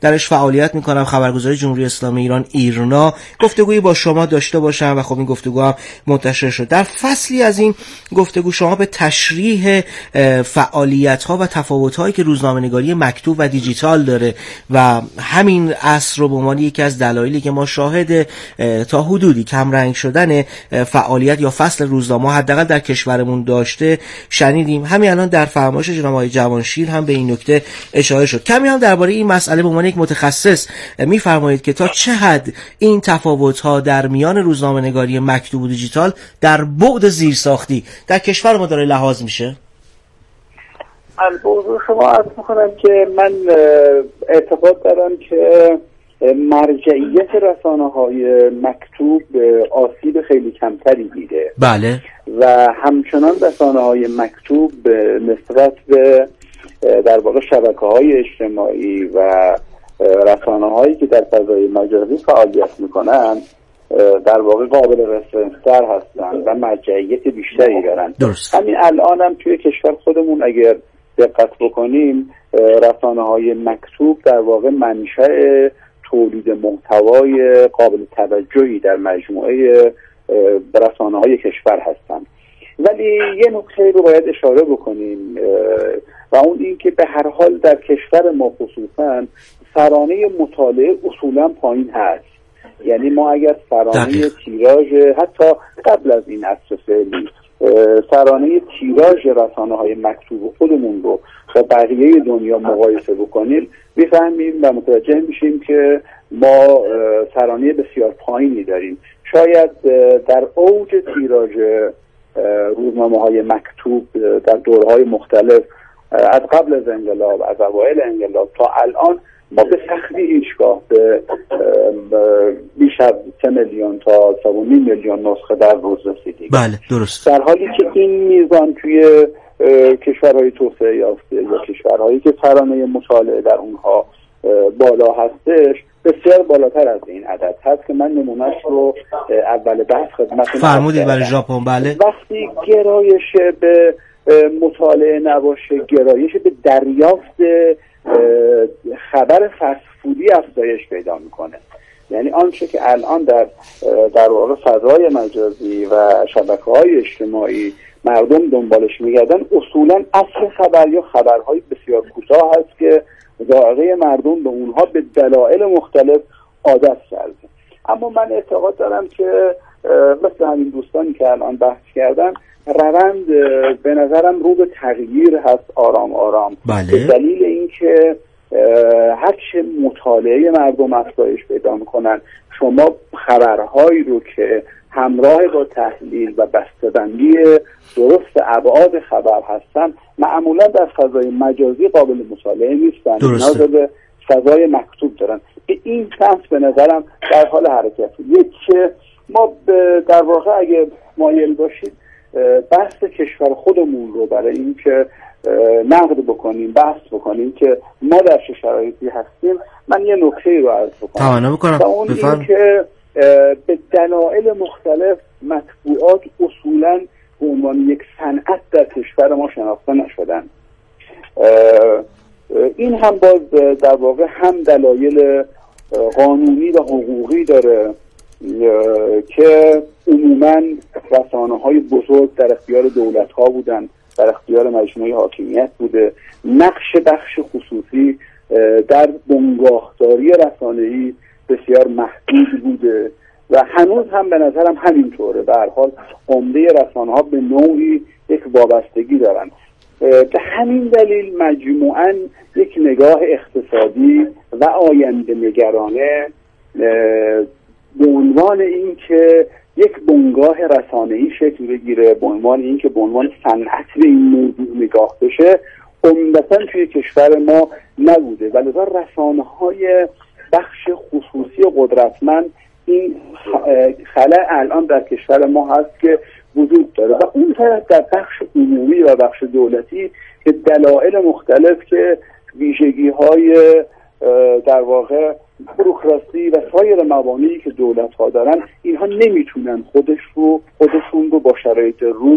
درش فعالیت میکنم، خبرگزاری جمهوری اسلامی ایران ایرنا، گفتگویی با شما داشته باشم و خب این گفتگو هم منتشر شد. در فصلی از این گفتگو شما به تشریح فعالیت‌ها و تفاوت‌هایی که روزنامه‌نگاری مکتوب و دیجیتال داره و همین عصر رو به عنوان یکی از دلایلی که ما شاهد تا حدودی کم رنگ شدن فعالیت یا فصل روزنامه حداقل در کشورمون داشته شنیدیم. همین الان در فرمایش جناب آقای جوانشیر هم به این نکته اشاره شد. کمی هم درباره این مسئله به عنوان یک متخصص می‌فرمایید که تا چه حد این تفاوت‌ها در میان روزنامه‌نگاری مکتوب و دیجیتال در بعد زیرساختی در کشور ما داره لحاظ میشه؟ البته شما عرض می‌کنم که من اعتقاد دارم که مرجعیت رسانه‌های مکتوب آسیب خیلی کمتری دیده. بله. و همچنان رسانه‌های مکتوب نسبت به در واقع شبکه‌های اجتماعی و رسانه‌هایی که در فضای مجازی فعالیت می‌کنن در واقع قابل رسانه‌تر هستند و مرجعیت بیشتری دارن. درست. همین الان هم توی کشور خودمون اگر دقت بکنیم رسانه‌های مکتوب در واقع منشأ تولید محتوای قابل توجهی در مجموعه رسانه‌های کشور هستند. ولی یه نکته رو باید اشاره بکنیم و اون این که به هر حال در کشور ما خصوصا سرانه مطالعه اصولا پایین هست. یعنی ما اگر سرانه تیراژ حتی قبل از این عصر فعلی سرانه تیراژ رسانه‌های مکتوب خودمون رو با بقیه دنیا مقایسه بکنیم می‌فهمیم و متوجه میشیم که ما سرانه بسیار پایینی داریم. شاید در اوج تیراژ روزنامه‌های مکتوب در دورهای مختلف از قبل از انقلاب، از اوایل انقلاب تا الان ما به سختی هیچگاه به بیش از 3 میلیون تا 3.5 میلیون نسخه در روز رسیدیم. بله درست. در حالی که این میزان توی کشورهای توسعه یافته یا کشورهایی که سرانه مطالعه در اونها بالا هستش بسیار بالاتر از این عدد هست که من نمونهش رو اول بحث خدمتتون فرمودید برای ژاپن. بله. وقتی گرایش به مطالعه نباشه، گرایش به دریافت خبر فسفودی افزایش پیدا میکنه. یعنی آنچه که الان در واقع فضای مجازی و شبکه‌های اجتماعی مردم دنبالش میگردن اصولا اصل خبر یا خبرهای بسیار کوتاه هست که ذائقه مردم به اونها به دلایل مختلف عادت کرده. اما من اعتقاد دارم که مثل همین دوستانی که الان بحث کردن روند به نظرم رو به تغییر هست آرام آرام. بله. به دلیل اینکه هرچه مطالعه مردم افزایش پیدا میکنن شما خبرهایی رو که همراه با تحلیل و بسته‌بندی درست ابعاد خبر هستن معمولا در فضای مجازی قابل مطالعه نیستن، نیاز به فضای مکتوب دارن. به این سمت به نظرم در حال حرکت. یک ما در واقع اگه مایل باشید بحث کشور خودمون رو برای اینکه نقد بکنیم، بحث بکنیم که ما در چه شرایطی هستیم، من یه نکته رو عرض بکنم و اون این که به دلایل مختلف مطبوعات اصولاً به عنوان یک صنعت در کشور ما شناخته نشدن. این هم باز در واقع هم دلایل قانونی و حقوقی داره که عموماً رسانه‌های بزرگ در اختیار دولت‌ها بودن، در اختیار مجموعه حاکمیت بوده. نقش بخش خصوصی در بنگاهداری رسانه‌ای بسیار محدود بوده و هنوز هم به نظرم همینطوره. به هر حال عمده رسانه‌ها به نوعی یک وابستگی دارن. به همین دلیل مجموعاً یک نگاه اقتصادی و آینده نگرانه به عنوان این که یک بنگاه رسانه‌ای شکل بگیره، به عنوان این که به عنوان صنعت به این موضوع نگاه بشه، عمدتاً توی کشور ما نبوده. ولذا رسانه‌های بخش خصوصی قدرتمند این خلأ الان در کشور ما هست که وجود داره و اون طرف در بخش عمومی و بخش دولتی که دلایل مختلف که ویژگی‌های در واقع بوروکراسی و سایر موانعی که دولت‌ها دارن اینها نمیتونن خودشون رو با شرایط روز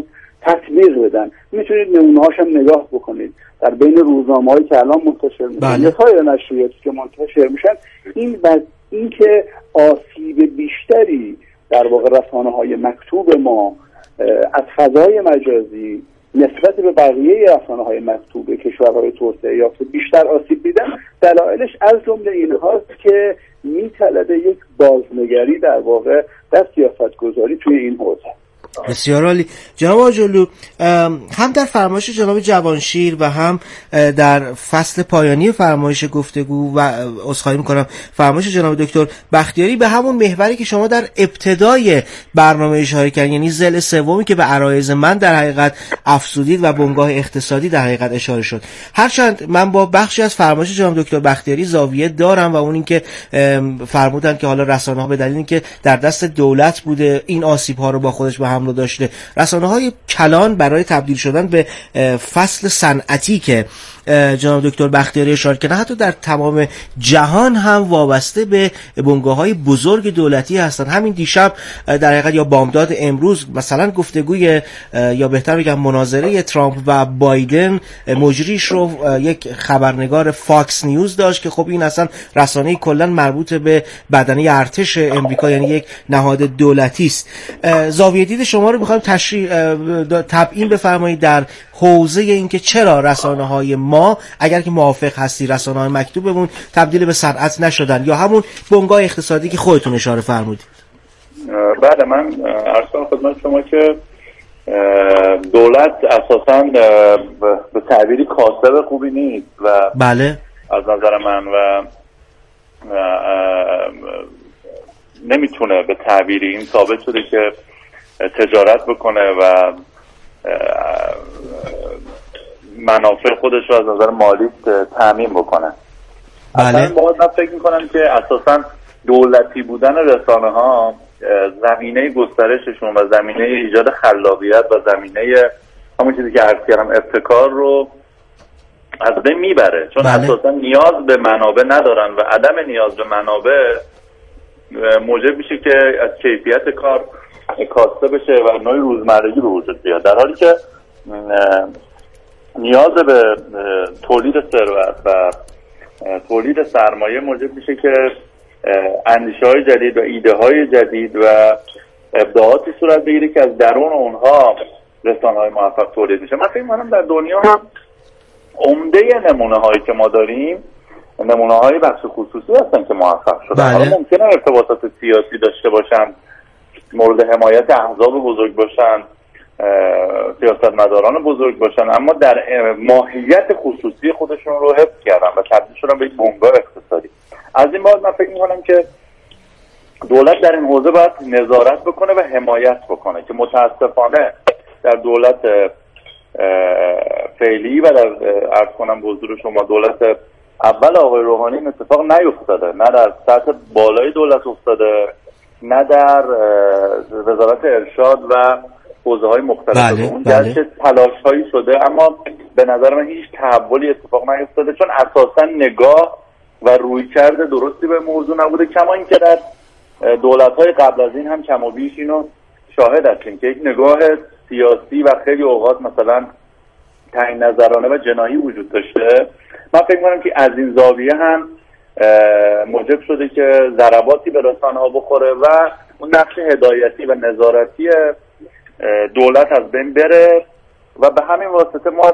تطبیق بدن. میتونید نمونه‌هاش هم نگاه بکنید در بین روزنامه‌هایی که الان منتشر میشن یا سایر نشریاتی که منتشر میشن. این که آسیب بیشتری در واقع رسانه‌های مکتوب ما از فضای مجازی نسبت به بقیه رسانه‌های مکتوب کشورهای توسعه یافته بیشتر آسیب دیدن، دلایلش از جمله اینهاست که میطلبه یک بازنگری در واقع در سیاست‌گذاری توی این حوزه. بسیار عالی. جناب آجرلو، هم در فرمایش جناب جوانشیر و هم در فصل پایانی فرمایش گفتگو و عذرخواهی میکنم فرمایش جناب دکتر بختیاری به همون محوری که شما در ابتدای برنامه اشاره کردین، یعنی ضلع سومی که به عرایض من در حقیقت افزودید و بنگاه اقتصادی در حقیقت اشاره شد، هرچند من با بخشی از فرمایش جناب دکتر بختیاری زاویه دارم و اون این که فرمودن که حالا رسانه‌ها به دلیل اینکه در دست دولت بوده این آسیب‌ها رو با خودش به هم داشته، رسانه‌های کلان برای تبدیل شدن به فصل صنعتی که جناب دکتر بختیاری اشاره کردن حتی در تمام جهان هم وابسته به بنگاه‌های بزرگ دولتی هستند. همین دیشب در حقیقت یا بامداد امروز مثلا گفتگوی یا بهتر بگم مناظره ترامپ و بایدن مجریش رو یک خبرنگار فاکس نیوز داشت که خب این اصلا رسانه‌ای کلا مربوط به بدنه ارتش امریکا، یعنی یک نهاد دولتی است. زاویه دید شما رو می‌خوام تبیین بفرمایید در حوزه این که چرا رسانه‌های ما اگر که موافق هستی رسانه‌های مکتوبمون تبدیل به صنعت نشدن یا همون بنگاه اقتصادی که خودتون اشاره فرمودید. بعد من عرض کنم خدمت شما که دولت اساساً به تعبیری کاسب خوبی نیست و بله از نظر من و نمیتونه به تعبیری این ثابت شده که تجارت بکنه و منافع خودش رو از نظر مالی تامین بکنه. بله. من فکر میکنم که اساساً دولتی بودن رسانه ها زمینه گسترششون و زمینه ایجاد خلاقیت و زمینه همون چیزی که عرض کردم ابتکار رو از بین میبره، چون بله. اساساً نیاز به منابع ندارن و عدم نیاز به منابع موجب میشه که از کیفیت کار کاسته بشه و نوع روزمرگی به وجود بیاد، در حالی که نیاز به تولید ثروت و تولید سرمایه موجب میشه که اندیشه‌های جدید و ایده‌های جدید و ابداعاتی صورت بگیره که از درون اونها رسانه‌های موفق تولید میشه. من فکر می‌کنم در دنیا هم عمده نمونه‌هایی که ما داریم نمونه‌های بخش خصوصی هستن که موفق شدن. بله. حالا ممکنه ارتباطات سیاسی داشته باشن، مورد حمایت احزاب بزرگ باشن، سیاستمداران بزرگ باشن، اما در ماهیت خصوصی خودشون رو حفظ کردن و تبدیل شدن به یک بنگاه اقتصادی. از این بعد من فکر می‌کنم که دولت در این حوزه باید نظارت بکنه و حمایت بکنه که متاسفانه در دولت فعلی و در عرض کنم به حضور شما دولت اول آقای روحانی این اتفاق نیفتاده، نه در سطح بالای دولت افتاده نه در وزارت ارشاد و حوزه‌های مختلف. اون گرچه تلاش‌هایی شده اما به نظر من هیچ تحولی اتفاق نیفتاده، چون اساساً نگاه و رویکرد درستی به موضوع نبوده، کما اینکه در دولت‌های قبل از این هم کم و بیش اینو شاهد هستیم که یک نگاه سیاسی و خیلی اوقات مثلا تعیین نظرانه و جناحی وجود داشته. من فکر می‌کنم که از این زاویه هم موجب شده که ضرباتی به رسانه‌ها بخوره و اون نقش هدایتی و نظارتی دولت از بین بره و به همین واسطه ما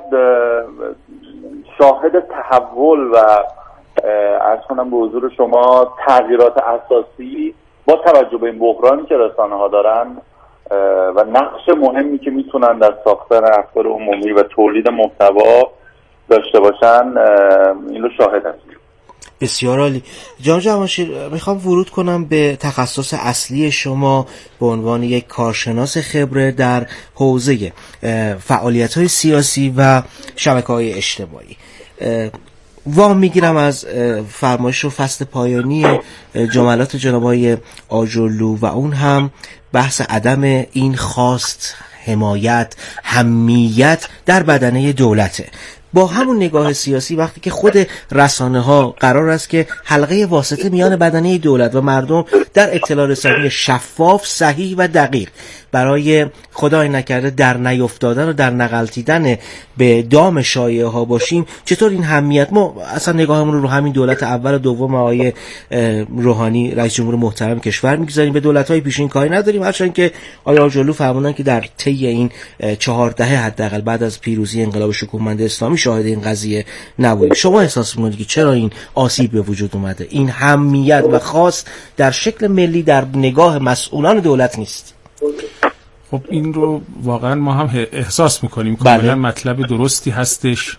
شاهد تحول و عرض کنم به حضور شما تغییرات اساسی با توجه به این بحرانی که رسانه‌ها دارن و نقش مهمی که میتونن در ساختن افکار عمومی و تولید محتوا داشته باشن این رو شاهد هستیم. بسیار عالی. جناب جوانشیر، میخوام ورود کنم به تخصص اصلی شما به عنوان یک کارشناس خبره در حوزه فعالیت‌های سیاسی و شبکه‌های اجتماعی. وام میگیرم از فرمایش و فصل پایانی جملات جناب آقای آجرلو و اون هم بحث عدم این خواست حمایت همیت در بدنه دولته. با همون نگاه سیاسی وقتی که خود رسانه‌ها قرار است که حلقه واسطه میان بدنه دولت و مردم در اطلاع رسانی شفاف، صحیح و دقیق برای خدای نکرده در نیفتادن و در نغلطیدن به دام شایعه ها باشیم، چطور این همیت ما اصلا نگاهمون رو همین دولت اول و دوم آقای روحانی رئیس جمهور محترم کشور میگذاریم، به دولت‌های پیشین کاری نداریم، هرچند که آقای آجرلو فرمودن که در طی این 4 دهه حداقل بعد از پیروزی انقلاب شکوهمند اسلامی شاهد این قضیه نبودیم. شما احساس می‌کنید که چرا این آسیب به وجود اومده؟ این همیت و خاص در شکل ملی در نگاه مسئولان دولت نیست. خب این رو واقعا ما هم احساس میکنیم، کاملا مطلب درستی هستش.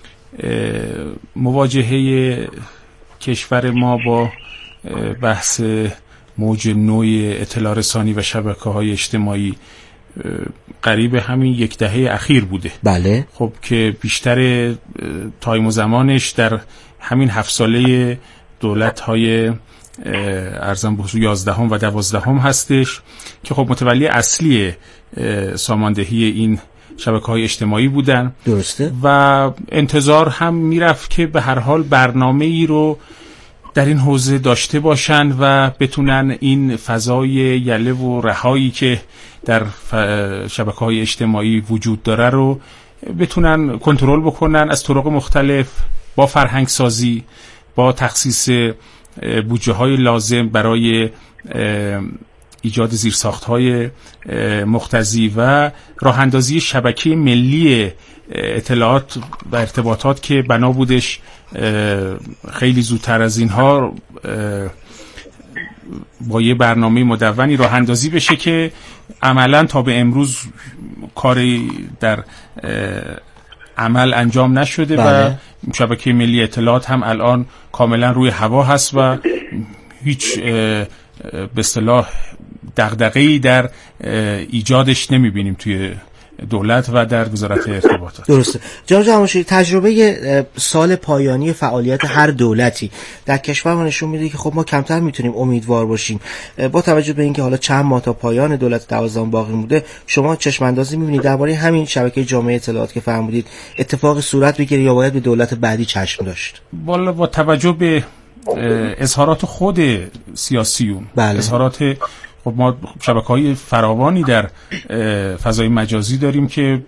مواجهه کشور ما با بحث موج نوع اطلاع رسانی و شبکه‌های اجتماعی قریب همین 1 دهه اخیر بوده. بله. خب که بیشتر تایم و زمانش در همین 7 ساله دولت‌های ارزم به حضور 11 و 12 هستش که خب متولی اصلی ساماندهی این شبکه‌های اجتماعی بودن. درسته. و انتظار هم میرفت که به هر حال برنامه‌ای رو در این حوزه داشته باشن و بتونن این فضای یله و رهایی که در شبکه‌های اجتماعی وجود داره رو بتونن کنترل بکنن از طرق مختلف، با فرهنگ سازی، با تخصیص بودجه های لازم برای ایجاد زیرساخت‌های مقتضی و راه اندازی شبکه ملی اطلاعات و ارتباطات که بنا بودش خیلی زودتر از اینها با یه برنامه مدونی راه اندازی بشه که عملاً تا به امروز کاری در عمل انجام نشده. بله. و شبکه ملی اطلاعات هم الان کاملا روی هوا هست و هیچ به اصطلاح دغدغه‌ای در ایجادش نمیبینیم توی دولت و در وزارت ارتباطات. درسته. جناب جوانشیری، تجربه سال پایانی فعالیت هر دولتی در کشور ما نشون میده که خب ما کمتر میتونیم امیدوار باشیم با توجه به اینکه حالا چند ماه تا پایان دولت 12 باقی مونده. شما چشم اندازی میبینید درباره همین شبکه جامعه اطلاعات که فرمودید اتفاق صورت بگیره یا باید به دولت بعدی چشم داشت؟ والا با توجه به اظهارات خود سیاسیون، بله. اظهارات خب ما شبکه‌های فراوانی در فضای مجازی داریم که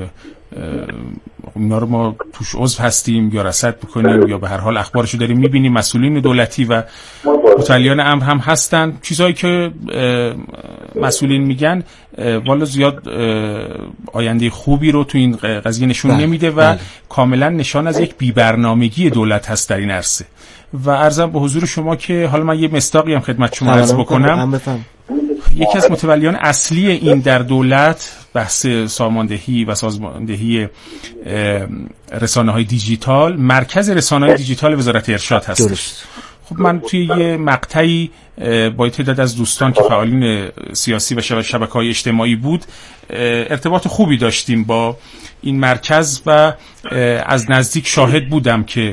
اینا رو ما توش عضو هستیم یا رصد میکنیم یا به هر حال اخبارشو داریم میبینیم. مسئولین دولتی و متولیان امر هم هستن. چیزایی که مسئولین میگن والا زیاد آینده خوبی رو تو این قضیه نشون نمیده و کاملا نشان از یک بی‌برنامگی دولت هست در این عرصه. و عرضم به حضور شما که حالا من یه مصداقی هم خدمت شما عرض بکنم. یکی از متولیان اصلی این در دولت بحث ساماندهی و سازماندهی رسانه‌های دیجیتال، مرکز رسانه‌های دیجیتال وزارت ارشاد هست. خب من توی یه مقطعی با تعداد از دوستان که فعالین سیاسی و شبکه‌های اجتماعی بود ارتباط خوبی داشتیم با این مرکز و از نزدیک شاهد بودم که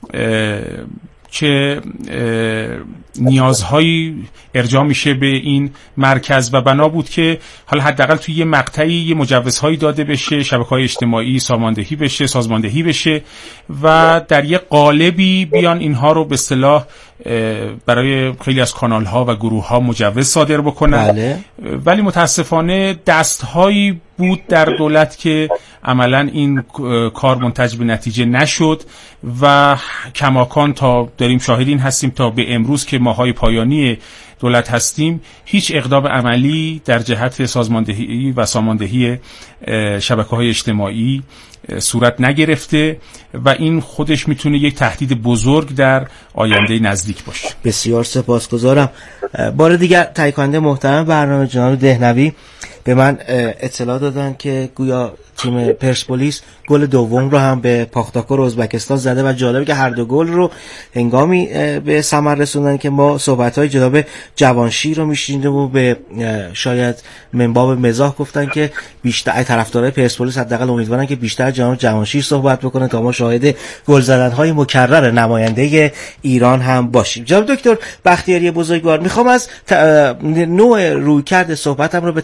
چه نیازهایی ارجاع میشه به این مرکز و بنا بود که حالا حداقل توی یه مقطعی یه مجوزهایی داده بشه، شبکه‌های اجتماعی ساماندهی بشه، سازماندهی بشه و در یه قالبی بیان اینها رو به اصطلاح برای خیلی از کانال‌ها و گروه‌ها مجوز صادر بکنن. بله. ولی متاسفانه دست‌هایی بود در دولت که عملاً این کار منتج به نتیجه نشد و کماکان تا داریم شاهدین هستیم تا به امروز که ماهای پایانی دولت هستیم هیچ اقدام عملی در جهت سازماندهی و ساماندهی شبکه‌های اجتماعی صورت نگرفته و این خودش میتونه یک تهدید بزرگ در آینده نزدیک باشه. بسیار سپاسگزارم. بار دیگر تهیه کننده محترم برنامه جناب دهنوی به من اطلاع دادن که گویا تیم پرسپولیس گل دوم رو هم به پاختاکور ازبکستان زده و جالبه که هر دو گل رو هنگامی به ثمر رسوندن که ما صحبت‌های جناب جوانشیر رو می‌شنیدیم و به شاید منباب مزاح گفتن که بیشتر طرفدارای پرسپولیس حداقل امیدوارن که بیشتر جناب جوانشیر صحبت بکنه تا ما شاهد گل زدن‌های مکرر نماینده ایران هم باشیم. جناب دکتر بختیاری بزرگوار، میخوام از نوع رویکرد صحبتم رو به تخصص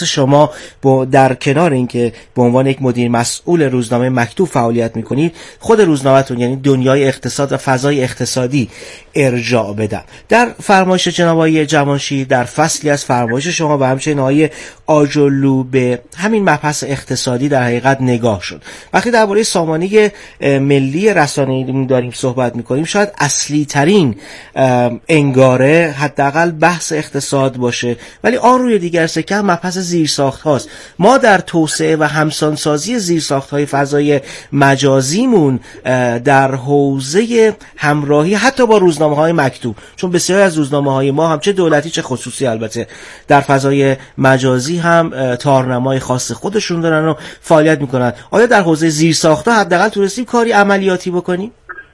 شخص شما در کنار اینکه به عنوان یک مدیر مسئول روزنامه مکتوب فعالیت میکنید، خود روزنامه‌تون یعنی دنیای اقتصاد و فضای اقتصادی ارجاع بدم. در فرمایش جناب آقای جوانشیر در فصلی از فرمایش شما و همچنین آقای آجرلو به همین مبحث اقتصادی در حقیقت نگاه شد. وقتی درباره سامانه ملی رسانه‌ای داریم صحبت میکنیم، شاید اصلی ترین انگاره حداقل بحث اقتصاد باشه، ولی آن روی دیگر سکه مبحث زیرساخت هاست. ما در توسعه و همسانسازی زیرساخت های فضای مجازیمون در حوزه همراهی حتی با روزنامه های مکتوب، چون بسیاری از روزنامه های ما هم چه دولتی چه خصوصی البته در فضای مجازی هم تارنمای خاص خودشون دارن و فعالیت میکنن، آیا در حوزه زیرساخت ها حداقل تونستیم کاری عملیاتی بکنیم؟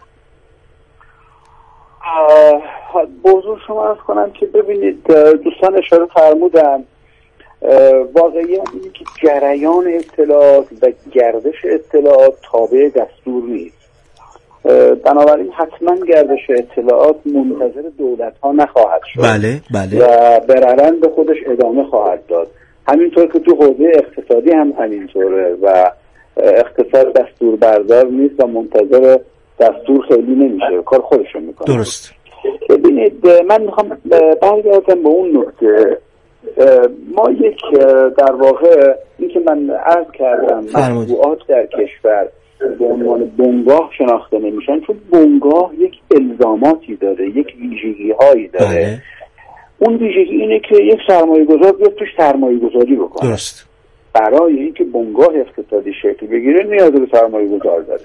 بزرگ شما عرض کنم که ببینید، دوستان اشاره فرمودن واقعیت اینه که جریان اطلاعات و گردش اطلاعات تابع دستور نیست. بنابراین حتما گردش اطلاعات منتظر دولت ها نخواهد شد. بله. و به روند خودش ادامه خواهد داد. همینطور که تو حوزه اقتصادی هم همینطوره و اقتصاد دستور بردار نیست و منتظر دستور خیلی نمیشه، کار خودشون میکنه. درست. ببینید، من میخوام برگردم به اون نکته. ما یک در واقع این که من عرض کردم مطبوعات در کشور به عنوان بنگاه شناخته نمیشن، چون بنگاه یک الزاماتی داره، یک ویژگی هایی داره. بله. اون ویژگی اینه که یک سرمایه گذار بیاد توش سرمایه گذاری بکنه. درست. برای اینکه بنگاه اقتصادی شکل بگیره نیاز به سرمایه گذار داره.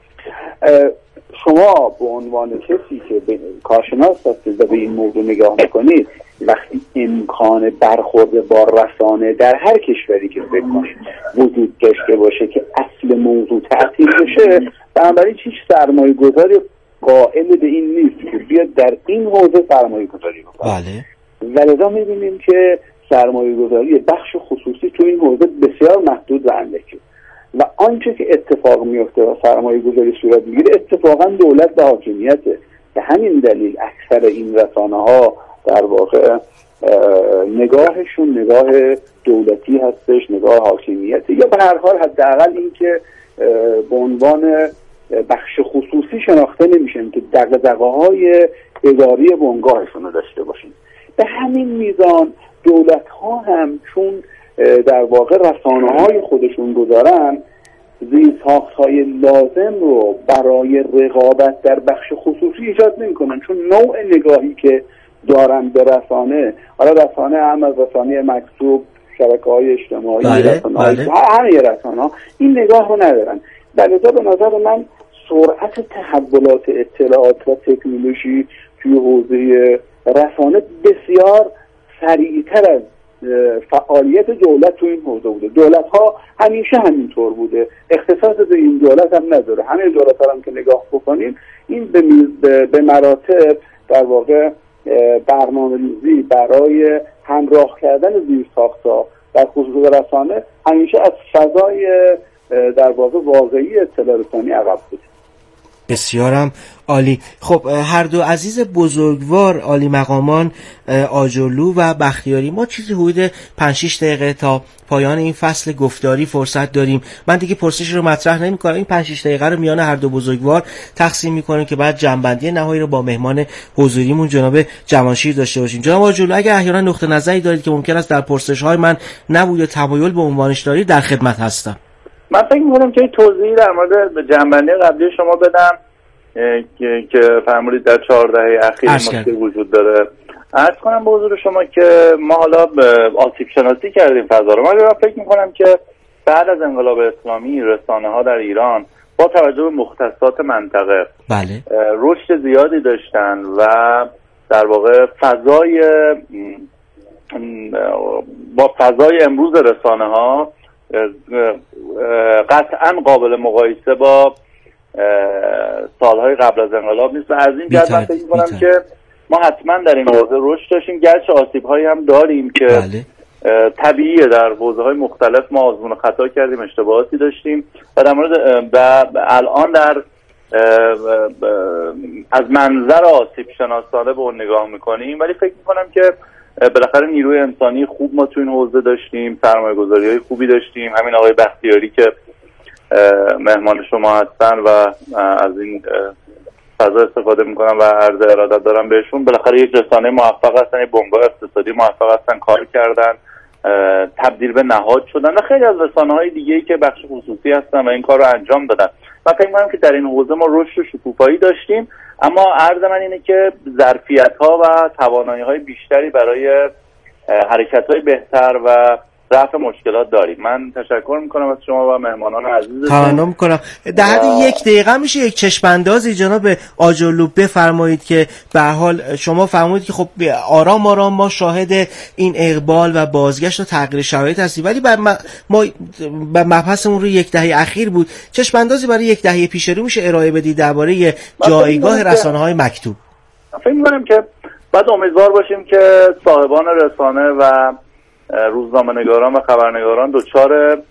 شما به عنوان کسی که کارشناس هستید و به این موضوع نگاه میکنید، وقتی امکان برخورد با رسانه در هر کشوری که فکر کنید وجود داشته باشه که اصل موضوع تعطیل بشه، بنابراین هیچ سرمایه گذاری قائل به این نیست که بیاد در این حوزه سرمایه گذاری بکنه. بله. ولذا میبینیم که سرمایه گذاری بخش خصوصی تو این حوزه بسیار محدود و اندکه و آنچه که اتفاق میفته و سرمایه گذاری صورت میگیره اتفاقا دولت و حاکمیته. به همین دلیل اکثر این رسانه ها در واقع نگاهشون نگاه دولتی هستش، نگاه حاکمیته، یا به هر حال حداقل این که به عنوان بخش خصوصی شناخته نمیشن که دغدغه‌های اداری بنگاهشون رو داشته باشن. به همین میزان دولت ها هم چون در واقع رسانه های خودشون گذارن، زیرساخت‌های لازم رو برای رقابت در بخش خصوصی ایجاد نمی‌کنن، چون نوع نگاهی که دارن به رسانه، حالا رسانه هم از رسانه مکتوب، شبکه‌های اجتماعی، رسانه‌های همه رسانه‌ها این نگاه رو ندارن. لذا به نظر من سرعت تحولات اطلاعات و تکنولوژی توی حوزه رسانه بسیار سریعتر از فعالیت دولت تو این حوزه بوده. دولت ها همیشه همینطور بوده، اختصاص به این دولت هم نداره. همه دولت ها هم که نگاه بکنیم، این به مراتب در واقع برنامه‌ریزی برای همراه کردن زیرساخت‌ها در خصوص رسانه همیشه از فضای در واقع واقعی اطلاع رسانی عقب بوده. بسیارم عالی. خب هر دو عزیز بزرگوار عالی مقامان آجرلو و بختیاری، ما چیزی حدود 5-6 دقیقه تا پایان این فصل گفتاری فرصت داریم. من دیگه پرسش رو مطرح نمی‌کنم، این 5-6 دقیقه رو میان هر دو بزرگوار تقسیم می‌کنیم که بعد جنبندی نهایی رو با مهمان حضوریمون جناب جوانشیر داشته باشیم. جناب آجرلو، اگه احیانا نقطه نظری دارید که ممکن است در پرسش‌های من نبود یا تمایل به عنوانش دارید، در خدمت هستم. من فکر می‌کنم که توضیحی در مورد جنبندی قبلی شما بدم که فرمودید در 4 دهه اخیر مشکل وجود داره. عرض کنم به حضور شما که ما حالا آسیب شناسی کردیم فضا رو. من فکر می‌کنم که بعد از انقلاب اسلامی رسانه‌ها در ایران با توجه به مختصات منطقه بله رشد زیادی داشتن و در واقع با فضای امروز رسانه‌ها قطعاً قابل مقایسه با سالهای قبل از انقلاب نیست و از این جهت من فکر می‌کنم که ما حتما در این حوزه رشد داشتیم، گرچه آسیب‌هایی هم داریم که طبیعیه. در حوزه‌های مختلف ما آزمون و خطا کردیم، اشتباهاتی داشتیم و در مورد الان در از منظر آسیب شناسانه به اون نگاه می‌کنیم، ولی فکر می‌کنم که بالاخره نیروی انسانی خوب ما تو این حوزه داشتیم، سرمایه‌گذاری‌های خوبی داشتیم. همین آقای بختیاری که مهمان شما هستن و از این فضا استفاده میکنن و عرض ارادت دارم بهشون، بالاخره یک رسانه موفق هستن، یک بنگاه اقتصادی موفق هستن، کار کردن، تبدیل به نهاد شدن و خیلی از رسانه‌های دیگه‌ای که بخش خصوصی هستن و این کار رو انجام دادن. من فکر می‌کنم که در این حوزه ما رشد و شکوفایی داشتیم، اما عرض من اینه که ظرفیت‌ها و توانایی‌های بیشتری برای حرکت‌های بهتر و رفع مشکلات داریم. من تشکر میکنم از شما و مهمانان عزیزتون. تمام میکنم. در حد یک دقیقه میشه یک چشم‌اندازی جناب آجرلو بفرمایید که به هر حال شما فرمودید که خب آرام آرام ما شاهد این اقبال و بازگشت و تغییر شرایط هستیم، ولی ما مبحثمون رو یک دهه اخیر بود. چشم‌اندازی برای یک دهه پیش رو میشه ارائه بدید درباره جایگاه رسانه‌های مکتوب؟ فکر می‌کنم که بعد امیدوار باشیم که صاحبان رسانه و روزنامه‌نگاران و خبرنگاران دوچار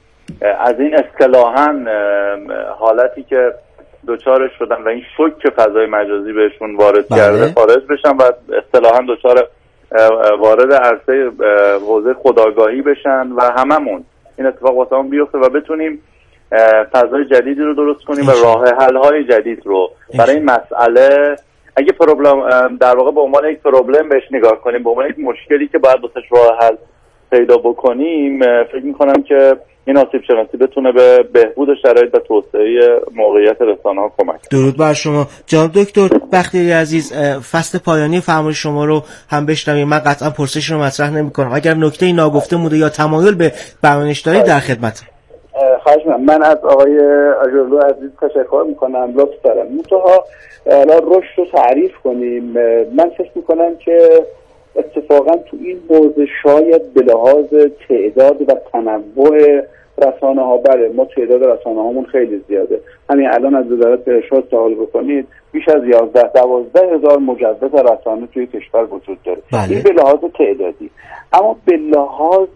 از این اصطلاحاً حالتی که دوچار شدن و این شوک که فضای مجازی بهشون وارد کرده خارج بشن و اصطلاحاً دوچار وارد عرصه حوزه خودآگاهی بشن و هممون این اتفاق واسمون بیفته و بتونیم فضای جدیدی رو درست کنیم و راه حل‌های جدید رو برای این مسئله، اگه پروبلم در واقع به عنوان یک پروبلم بهش نگاه کنیم، به عنوان یک مشکلی که باید واسش راه حل پیدا بکنیم، فکر میکنم که این آسیب شناسی بتونه به بهبود شرایط و توسعه موقعیت رسانه‌ها کمک کنه. درود بر شما جناب دکتر بختیاری عزیز. فصل پایانی فرمایش شما رو هم بشنویم. من قطعا پرسش رو مطرح نمی‌کنم، اگر نکته‌ای ناگفته مونده یا تمایل به بیانش دارید در خدمتم. خواهش می‌کنم. من از آقای آجرلو عزیز تشکر می‌کنم، لطف دارم. منتها رشد رو تعریف کنیم. من فکر می‌کنم که اتفاقا تو این حوزه شاید به لحاظ تعداد و تنوع رسانه‌ها، بله ما تعداد رسانه‌هامون خیلی زیاده. همین الان از وزارت ارشاد سوال بکنید بیش از 11-12 هزار مجوز رسانه توی کشور وجود داره. این به لحاظ تعدادی، اما به لحاظ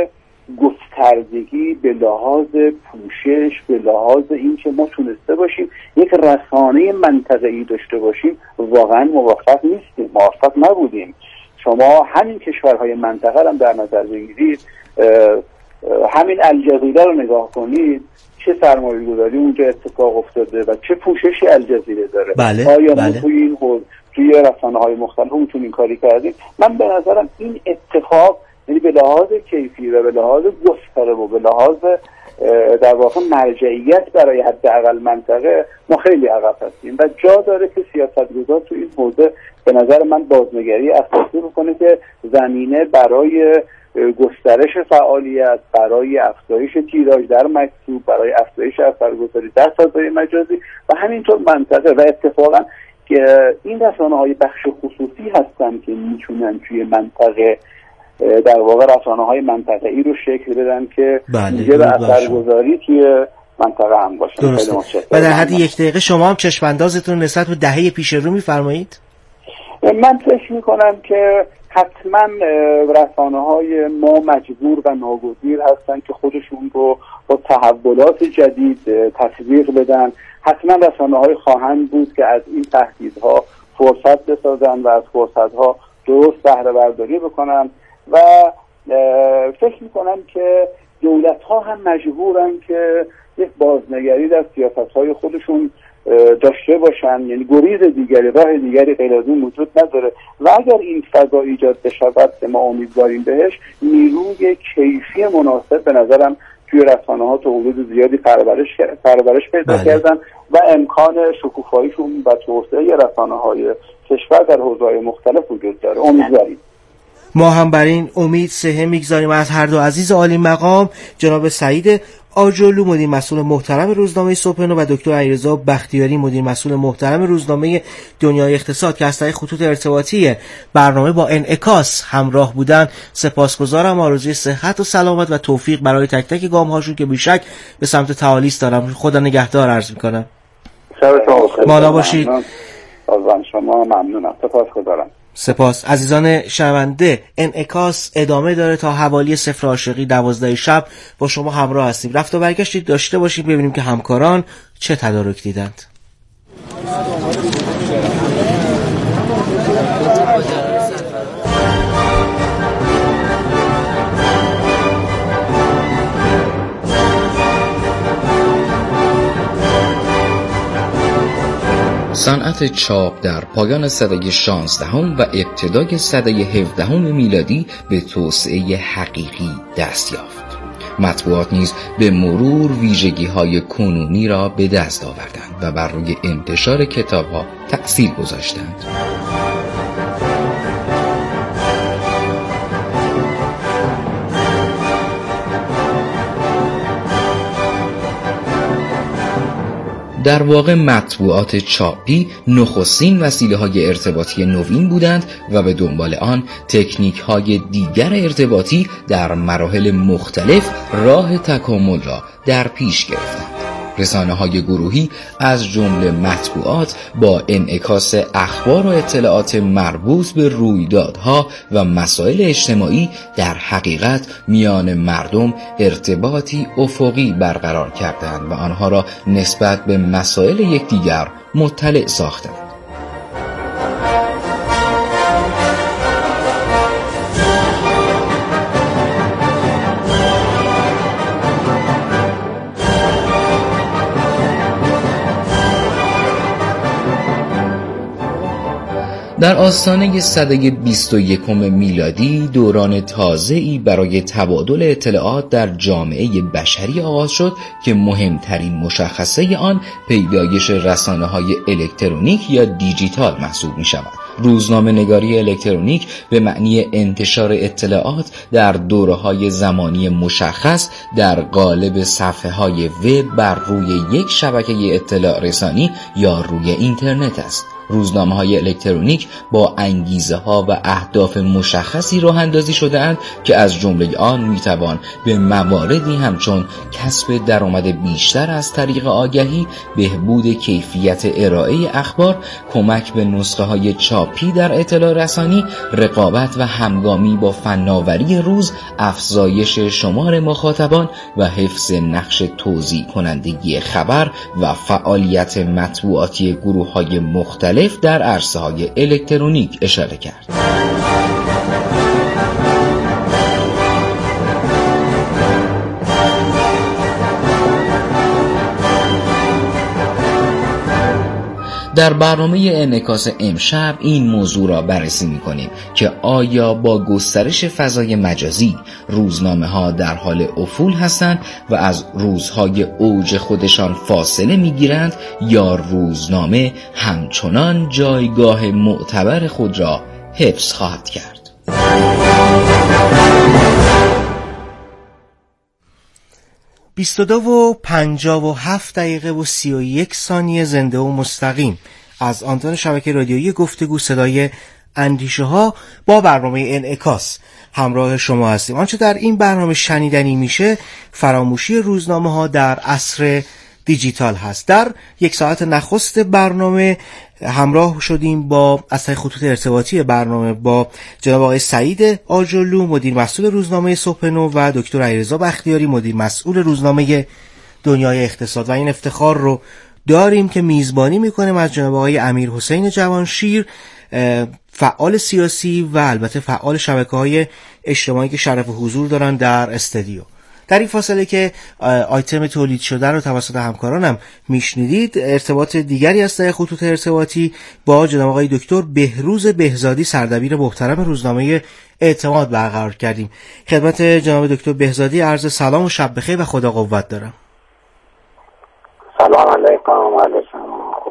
گستردگی، به لحاظ پوشش، به لحاظ اینکه ما تونسته باشیم یک رسانه منطقه‌ای داشته باشیم، واقعا موفق نیستیم، موفق نبودیم. شما همین کشورهای منطقه هم در نظر بگیرید، همین الجزیره رو نگاه کنید، چه سرمایه‌گذاری اونجا اتفاق افتاده و چه پوششی الجزیره داره. آیا ما توی رسانه‌های مختلف میتونیم کاری کردیم؟ من به نظرم این اتفاق، یعنی به لحاظ کیفی و به لحاظ گستره و به لحاظ در واقع مرجعیت برای حداقل منطقه ما خیلی عقب هستیم و جا داره که سیاستگزار تو این حوزه به نظر من بازنگری اساسی بکنه که زمینه برای گسترش فعالیت، برای افزایش تیراژ در مکتوب، برای افزایش اثرگذاری در فضای مجازی و همینطور منطقه. و اتفاقا که این رسانه‌های بخش خصوصی هستن که میتونن توی منطقه در واقع رسانه‌های منطقه‌ای رو شکل بدن که موجب اثرگذاری توی منطقه هم باشه. و در حد یک دقیقه شما هم چشم‌اندازتون نسبت به دهه پیش رو می‌فرمایید؟ من فکر می‌کنم که حتما رسانه‌های ما مجبور و ناگزیر هستن که خودشون رو با تحولات جدید تطبیق بدن. حتما رسانه‌های خواهند بود که از این تهدیدها فرصت بسازن و از فرصت‌ها درست بهره برداری بکنن و فکر میکنم که دولت‌ها هم مجبورن که یک بازنگری در سیاست‌های خودشون داشته باشن، یعنی گریز دیگری، راه دیگری غیر از این وجود نداره و اگر این فضا ایجاد بشود که ما امیدواریم بهش، نیروی کیفی مناسب به نظرم توی رسانه‌ها تا حدود زیادی پرورش پیدا کردن و امکان شکوفاییشون و توسعه رسانه‌های کشور در حوزه‌های مختلف وجود داره. امیدواریم. ما هم بر این امید سهه میگذاریم. از هر دو عزیز عالی مقام، جناب سعید آجرلو مدیر مسئول محترم روزنامه صبح نو و دکتر علیرضا بختیاری مدیر مسئول محترم روزنامه دنیای اقتصاد که از طریق خطوط ارتباطی برنامه با انعکاس همراه بودن، سپاسگزارم. آرزوی صحت و سلامت و توفیق برای تک تک گام‌هاشون که بیشک به سمت تعالی است دارم. خدا نگهدار عرض می‌کنم. شبتون بخیر. مانا باشید. از شما ممنونم. سپاسگزارم. سپاس. عزیزان شنونده، انعکاس ادامه داره تا حوالی 0 عاشقی 12 شب با شما همراه هستیم. رفت و برگشتی داشته باشید ببینیم که همکاران چه تدارک دیدند. صنعت چاپ در پایان سده 16 و ابتدای سده 17 میلادی به توسعه حقیقی دست یافت. مطبوعات نیز به مرور ویژگی‌های کنونی را به دست آوردند و بر روی انتشار کتاب‌ها تأثیر گذاشتند. در واقع مطبوعات چاپی نخستین وسیله‌های ارتباطی نوین بودند و به دنبال آن تکنیک‌های دیگر ارتباطی در مراحل مختلف راه تکامل را در پیش گرفتند. رسانه‌های گروهی از جمله مطبوعات با انعکاس اخبار و اطلاعات مربوط به رویدادها و مسائل اجتماعی در حقیقت میان مردم ارتباطی افقی برقرار کردند و آنها را نسبت به مسائل یکدیگر مطلع ساختند. در آستانه سده 21 میلادی دوران تازه‌ای برای تبادل اطلاعات در جامعه بشری آغاز شد که مهمترین مشخصه آن پیدایش رسانه‌های الکترونیک یا دیجیتال محسوب می‌شود. روزنامه‌نگاری الکترونیک به معنی انتشار اطلاعات در دوره‌های زمانی مشخص در قالب صفحه‌های وب بر روی یک شبکه اطلاع رسانی یا روی اینترنت است. روزنامه‌های الکترونیک با انگیزه‌ها و اهداف مشخصی راه اندازی شده‌اند که از جمله آن می‌توان به مواردی همچون کسب درآمد بیشتر از طریق آگهی، بهبود کیفیت ارائه اخبار، کمک به نسخه‌های چاپی در اطلاع رسانی، رقابت و همگامی با فناوری روز، افزایش شمار مخاطبان و حفظ نقش توزیع کنندگی خبر و فعالیت مطبوعاتی گروه‌های مختلف در عرصه‌های الکترونیک اشاره کرد. در برنامه انعکاس امشب این موضوع را بررسی می‌کنیم که آیا با گسترش فضای مجازی روزنامه‌ها در حال افول هستند و از روزهای اوج خودشان فاصله می‌گیرند یا روزنامه همچنان جایگاه معتبر خود را حفظ خواهد کرد؟ 22:57 زنده و مستقیم از آنتن شبکه رادیویی گفتگو صدای اندیشه ها با برنامه انعکاس همراه شما هستیم. آنچه در این برنامه شنیدنی میشه فراموشی روزنامه ها در عصر دیجیتال هست. در یک ساعت نخست برنامه همراه شدیم با از طریق خطوط ارتباطی برنامه با جناب آقای سعید آجرلو مدیر مسئول روزنامه صبح نو و دکتر علیرضا بختیاری مدیر مسئول روزنامه دنیای اقتصاد و این افتخار رو داریم که میزبانی میکنیم از جناب آقای امیرحسین جوانشیر فعال سیاسی و البته فعال شبکه‌های اجتماعی که شرف حضور دارن در استودیو. در این فاصله که آیتم تولید شده رو توسط همکارانم میشنیدید، ارتباط دیگری از طریق خطوط ارتباطی با جناب آقای دکتر بهروز بهزادی سردبیر محترم روزنامه اعتماد برقرار کردیم. خدمت جناب دکتر بهزادی عرض سلام و شب بخیر و خدا قوت دارم. سلام علیکم و علیکم.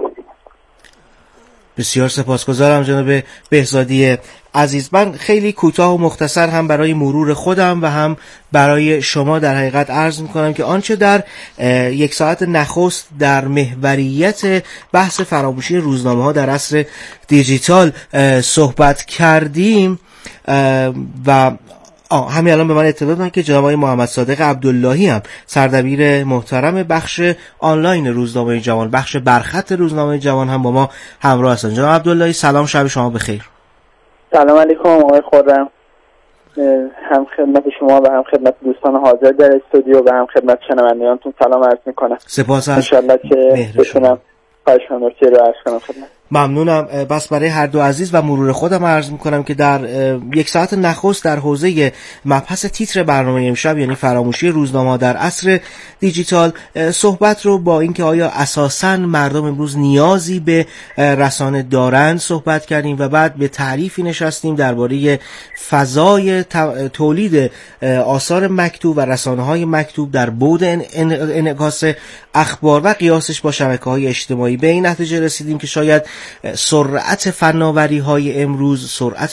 بسیار سپاسگزارم جناب بهزادی عزیز. من خیلی کوتاه و مختصر هم برای مرور خودم و هم برای شما در حقیقت عرض میکنم که آنچه در یک ساعت نخست در محوریت بحث فراموشی روزنامه ها در عصر دیجیتال صحبت کردیم و همین الان به من اطلاع دادن که جناب آقای محمد صادق عبداللهی هم سردبیر محترم بخش آنلاین روزنامه جوان، بخش برخط روزنامه جوان هم با ما همراه هستند. جناب عبداللهی سلام، شب شما بخیر. سلام علیکم آقای خرم، هم خدمت شما و هم خدمت دوستان حاضر در استودیو و هم خدمت شنوندگانتون سلام عرض میکنم. سپاس. ان شاءالله که بتونم خواهش کنم رو عرض کنم خدمت. ممنونم. بس برای هر دو عزیز و مرور خودم عرض میکنم که در یک ساعت نخست در حوزه مبحث تیتر برنامه امشب، یعنی فراموشی روزنامه در عصر دیجیتال، صحبت رو با اینکه آیا اساساً مردم امروز نیازی به رسانه دارند صحبت کردیم و بعد به تعریفی نشستیم درباره فضای تولید آثار مکتوب و رسانه‌های مکتوب در بعد انعکاس اخبار و قیاسش با شبکه‌های اجتماعی. به این نتیجه رسیدیم که شاید سرعت فناوری‌های امروز، سرعت